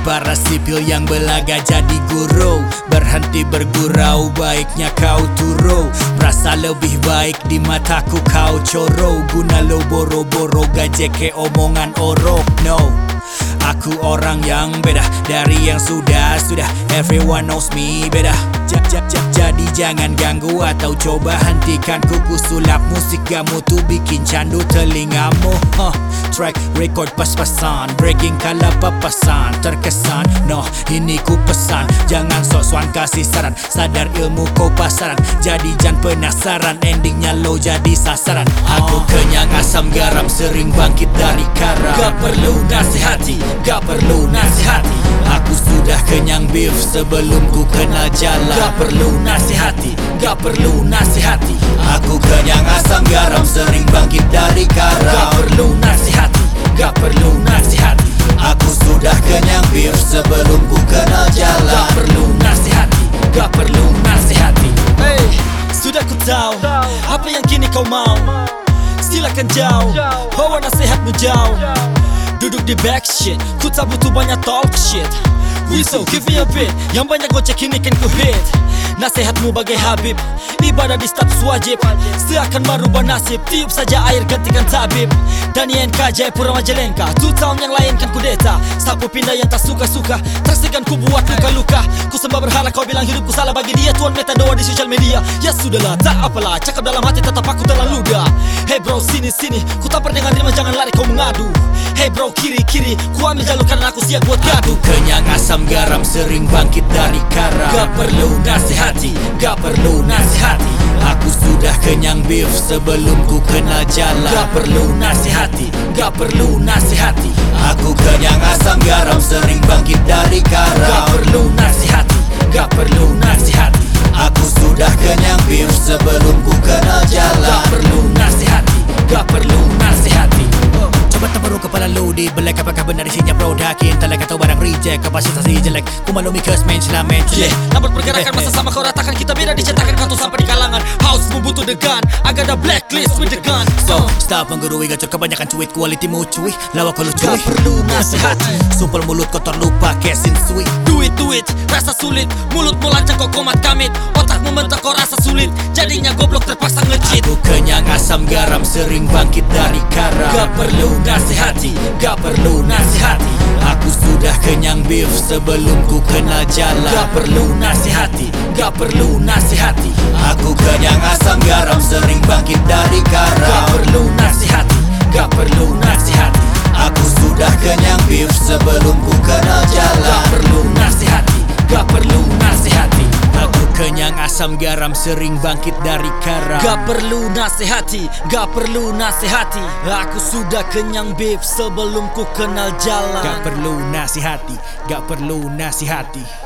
para sipil yang belaga jadi guru. Berhenti bergurau, baiknya kau turu. Merasa lebih baik di mataku kau coro. Guna lo boro-boro gajeke omongan orok. No, aku orang yang beda dari yang sudah. Everyone knows me beda. Jadi jangan ganggu atau coba hentikan kuku sulap musik kamu tuh bikin candu telingamu. Track record pas-pasan, breaking kala papasan. Terkesan, no ini ku pesan, jangan sok-sokan kasih saran. Sadar ilmu kau pasaran, jadi jangan penasaran. Endingnya lo jadi sasaran. Aku kenyang asam garam, sering bangkit dari kara. Gak perlu nasihati, gak perlu nasihati. Aku sudah kenyang beef sebelum ku kenal jalan. Gak perlu nasihati, gak perlu nasihati. Aku kenyang asam garam, sering bangkit dari kara. Gak perlu nasihati, gak perlu nasihati. Aku sudah kenyang beef sebelum ku kenal jalan. Gak perlu nasihati, gak perlu nasihati. Hey, sudah ku tahu apa yang kini kau mau. Silakan jauh, bawa nasihatmu jauh. Duduk di back shit, ku tak butuh banyak talk shit. Whistle, give me a bit, yang banyak gocek ini kan ku hit. Nasihatmu bagai Habib, ibadah di status wajib. Seakan merubah nasib, tiup saja air gantikan tabib. Dan INK Jayapura Majalengka, 2 tahun yang lain kan kudeta. Sapu pindah yang tak suka-suka, saksikan ku buat luka-luka. Ku sembah berhala kau bilang hidupku salah, bagi dia tuan meta doa di sosial media. Ya sudahlah, tak apalah, cakap dalam hati tetap aku telan ludah. Hey bro, sini-sini, ku tampar dengan rima, jangan lari kau mengadu. Hey bro, kiri-kiri, ku ambil jalur karena aku siap buat gaduh. Aku kenyang asam garam, sering bangkit dari kara. Gak perlu nasihati, gak perlu nasihati. Aku sudah kenyang beef sebelum ku kenal jalan. Gak perlu nasihati, gak perlu nasihati. Aku kenyang asam garam, sering bangkit dari kara. Gak perlu nasihati, gak perlu nasihati. Aku sudah kenyang beef sebelum ku kenal jalan. Gak perlu nasihati, gak perlu nasihati. Coba tempurung kepala lo di belek, apakah benar isinya produk intelek atau barang reject? Kapasitasi jelek, ku maklumi cause mention mencelek. Namun pergerakan masa sama kau ratakan, kita beda dicetakan kantor sampai di kalangan. House membutuh the gun, I got a blacklist with the gun. So, stop menggurui gacor kebanyakan cuit, quality mu cuy. Lawa kau lu cuy, gak perlu nasihati. sumpel mulut kotor lupa kesin sweet. Do it, rasa sulit. Mulutmu lancang kau komat kamit. Otakmu mentok kau rasa sulit. Jadinya goblok terpaksa nge-cheat. Aku kenyang asam garam, sering bangkit dari kara. Gak perlu nasihati, gak perlu nasihati. Aku sudah kenyang beef sebelum ku kenal jalan. Gak perlu nasihati, gak perlu nasihati. Aku kenyang asam garam, sering bangkit dari kara. Gak perlu nasihati, gak perlu nasihati. Aku sudah kenyang beef sebelum ku kenal jalan. Gak perlu nasihati, gak perlu nasihati. Aku kenyang asam garam, sering bangkit dari kara. Gak perlu nasihati, gak perlu nasihati. Aku sudah kenyang beef sebelum ku kenal jalan. Gak perlu nasihati, gak perlu nasihati.